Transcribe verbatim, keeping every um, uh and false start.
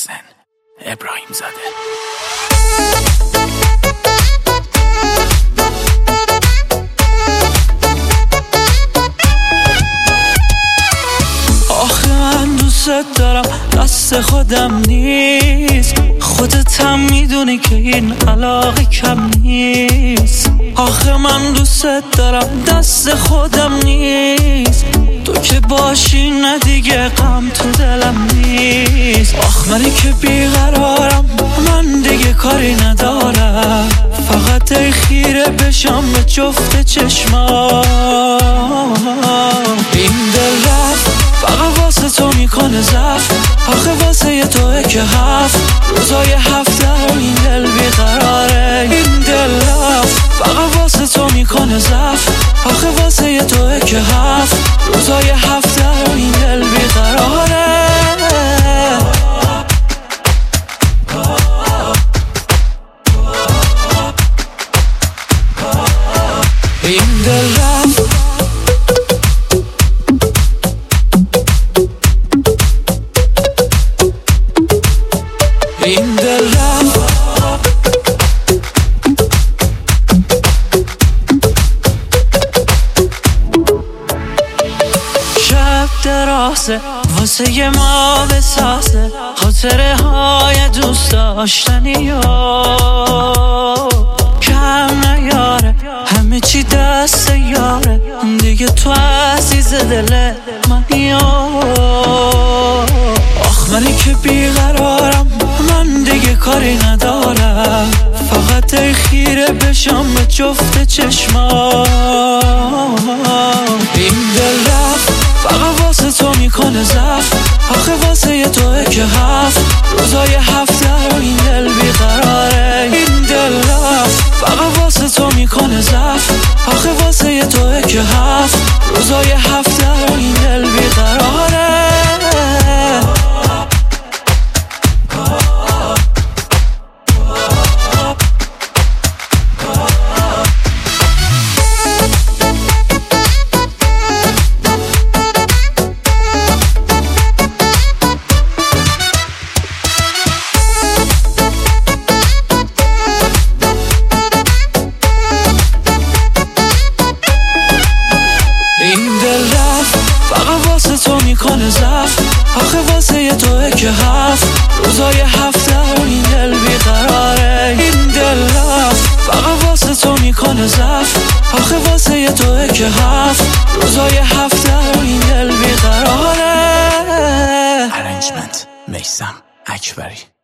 محسن ابراهیم زاده. آخه من دوست دارم دست خودم نیست، خودت هم میدونی که این علاقه کم نیست. آخه من دوست دارم دست خودم نیست، تو که باشی نه دیگه غم تو دلم نیست. آخ منی که بیقرارم، من دیگه کاری ندارم، فقط ای خیره بشم به جفت چشمام. این دل رفت فقط واسه تو میکنه زفت، آخه واسه یه توه که هفت روزای هفت در این دل بیقراره. این دل رفت فقط واسه تو میکنه زفت، آخه واسه یه توه که هفت روزای هفت در این دل بیقراره. این دل رفت این دل رفت شب درازه واسه یه ما بسازه، خاطره های دوست داشتنی ها کم نیاره، همه چی دست یاره دیگه، تو عزیز دل منی. آخ منی که بیقرارم، من دیگه کاری ندارم، فقط ای خیره بشم به جفت چشمام. این دل رفت فقط واسه تو میکنه زفت، آخه واسه یه توه که هفت روزای هفت در این دل بیقراره. این دل رفت فقط واسه تو میکنه زفت، آخه واسه یه توه که هفت روزای هفت در این دل بیقراره. این دل رفت فقط واسه تو میکنه زفت، آخه واسه یه توه که هفت روزای هفت در این دل بیقراره. این دل رفت فقط واسه تو میکنه زفت، آخه واسه یه توه که هفت روزای هفت در این دل بیقراره. ارنجمنت میثم اکبری.